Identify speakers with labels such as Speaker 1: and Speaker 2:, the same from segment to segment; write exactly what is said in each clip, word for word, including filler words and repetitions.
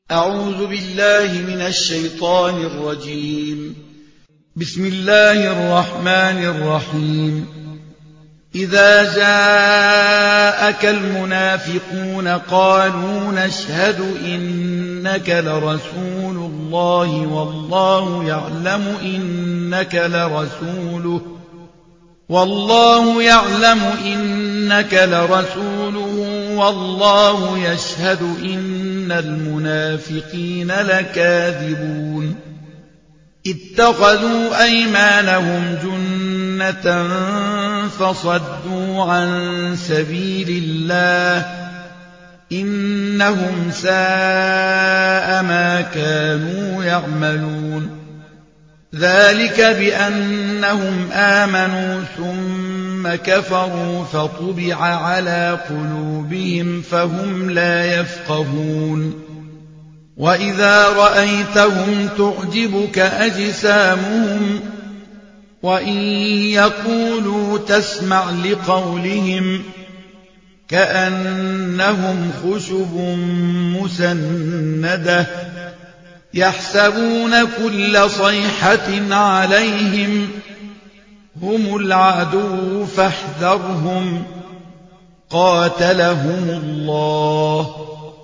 Speaker 1: أعوذ بالله من الشيطان الرجيم. بسم الله الرحمن الرحيم. إذا جاءك المنافقون قالوا نشهد إنك لرسول الله والله يعلم إنك لرسوله والله يعلم إنك لرسوله والله يشهد إن المنافقين لكاذبون. اتخذوا أيمانهم جنة فصدوا عن سبيل الله إنهم ساء ما كانوا يعملون. ذلك بأنهم آمنوا ثم كفروا فطبع على قلوبهم فهم لا يفقهون. وإذا رأيتهم تعجبك أجسامهم وإن يقولوا تسمع لقولهم كأنهم خشب مسندة يحسبون كل صيحة عليهم هم العدو فاحذرهم قاتلهم الله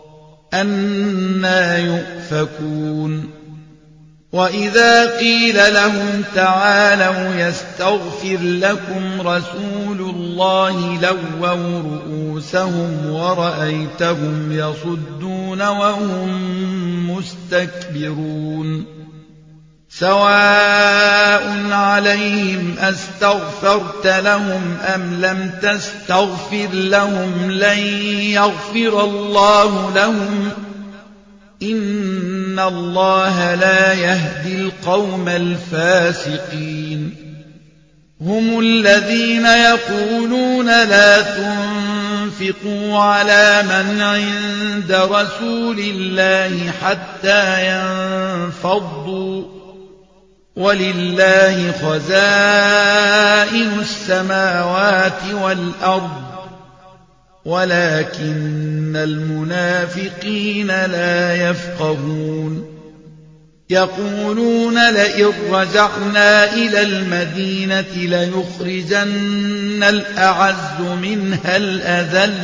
Speaker 1: أنى يؤفكون. وإذا قيل لهم تعالوا يستغفر لكم رسول الله لووا رؤوسهم ورأيتهم يصدون وهم مستكبرون. سواء عليهم أستغفرت لهم أم لم تستغفر لهم لن يغفر الله لهم إن الله لا يهدي القوم الفاسقين. هم الذين يقولون لا تنفقوا على من عند رسول الله حتى ينفضوا ولله خزائن السماوات والأرض ولكن المنافقين لا يفقهون. يقولون لئن رجعنا إلى المدينة ليخرجن الأعز منها الأذل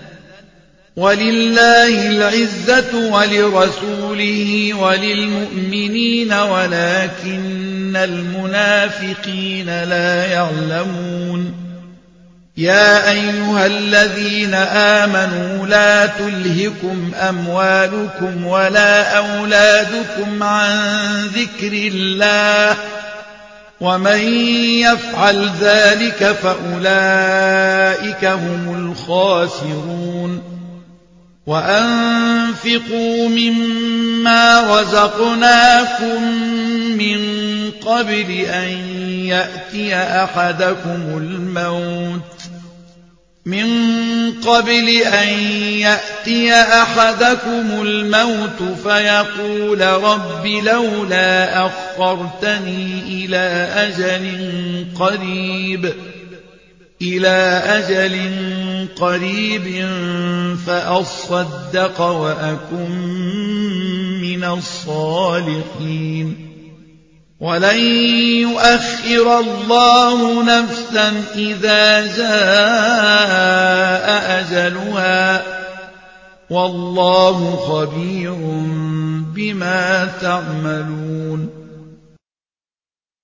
Speaker 1: ولله العزة ولرسوله وللمؤمنين ولكن المنافقين لا يعلمون. يا أيها الذين آمنوا لا تلهكم أموالكم ولا أولادكم عن ذكر الله ومن يفعل ذلك فأولئك هم الخاسرون. وأنفقوا مما رزقناكم من قبل أن يأتي أحدكم الموت من قبل أن يأتي أحدكم الموت فيقول رب لولا أخرتني إلى أجل قريب إلى أجل قريب فأصدق وأكن من الصالحين. ولن يؤخر الله نفسا إذا جاء أجلها والله خبير بما تعملون.